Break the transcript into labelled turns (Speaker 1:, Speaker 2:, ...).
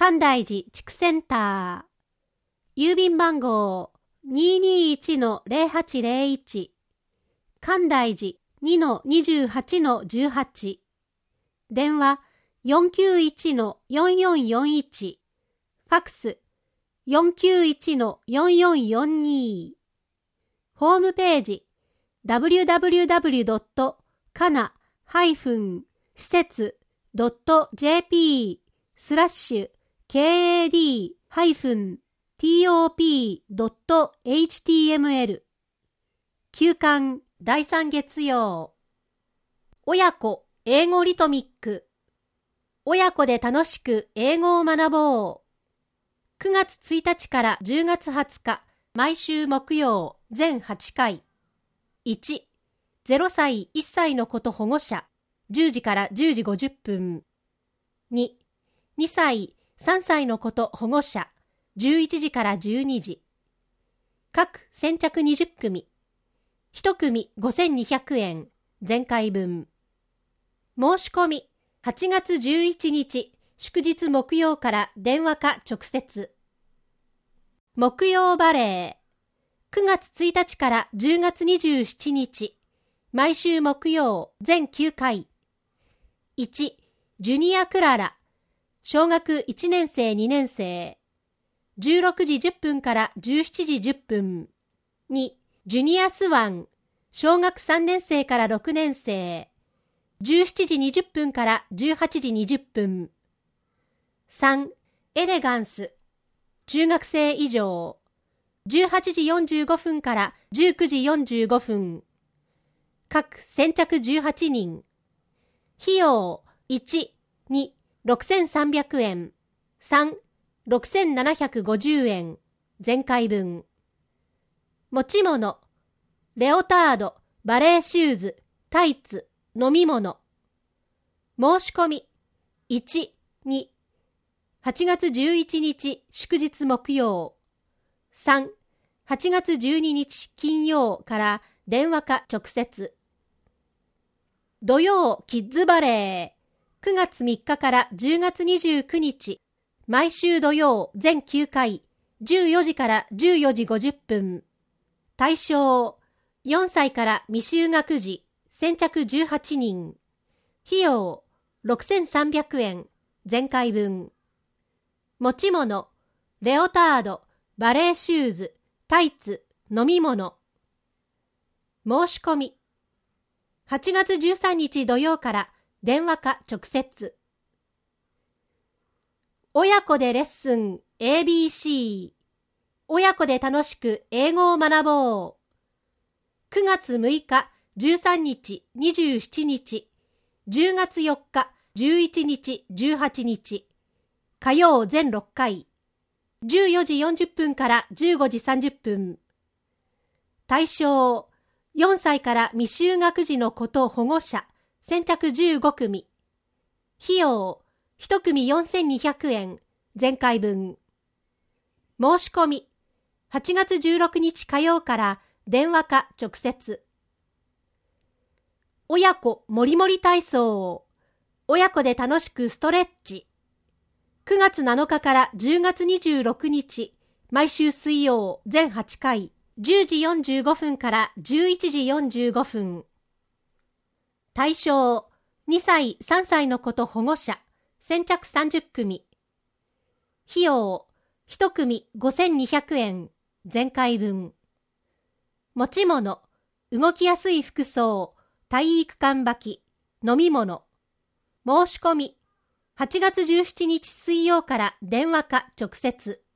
Speaker 1: 関大寺地区センター、郵便番号 221-0801、関大寺 2-28-18、電話 491-4441、ファックス 491-4442、ホームページ www.kana-施設.jp/KAD-TOP.html 休刊第3月曜、親子英語リトミック、親子で楽しく英語を学ぼう。9月1日から10月20日、毎週木曜、全8回。1、0歳、1歳の子と保護者、10時から10時50分。2、2歳、3歳の子と保護者、11時から12時。各先着20組。1組5200円、前回分。申し込み、8月11日、祝日木曜から電話か直接。木曜バレー、9月1日から10月27日、毎週木曜全9回。1、ジュニアクララ、小学1年生2年生、16時10分から17時10分。2、ジュニアスワン、小学3年生から6年生、17時20分から18時20分。3、エレガンス、中学生以上、18時45分から19時45分。各先着18人。費用1、2、6300円。3、6750円。前回分。持ち物、レオタード、バレーシューズ、タイツ、飲み物。申し込み、1、2、8月11日祝日木曜。3、8月12日金曜から電話か直接。土曜キッズバレー、9月3日から10月29日、毎週土曜全9回、14時から14時50分。対象、4歳から未就学児、先着18人。費用、6300円、前回分。持ち物、レオタード、バレーシューズ、タイツ、飲み物。申し込み。8月13日土曜から電話か直接。親子でレッスン ABC。親子で楽しく英語を学ぼう。9月6日、13日、27日、10月4日、11日、18日。火曜全6回。14時40分から15時30分。対象、4歳から未就学児の子と保護者、先着15組。費用、1組4200円、前回分。申し込み、8月16日火曜から電話か直接。親子もりもり体操。親子で楽しくストレッチ。9月7日から10月26日、毎週水曜全8回、10時45分から11時45分。対象、2歳、3歳の子と保護者、先着30組。費用、1組5200円、前回分。持ち物、動きやすい服装、体育館履き、飲み物。申し込み、8月17日水曜から電話か直接。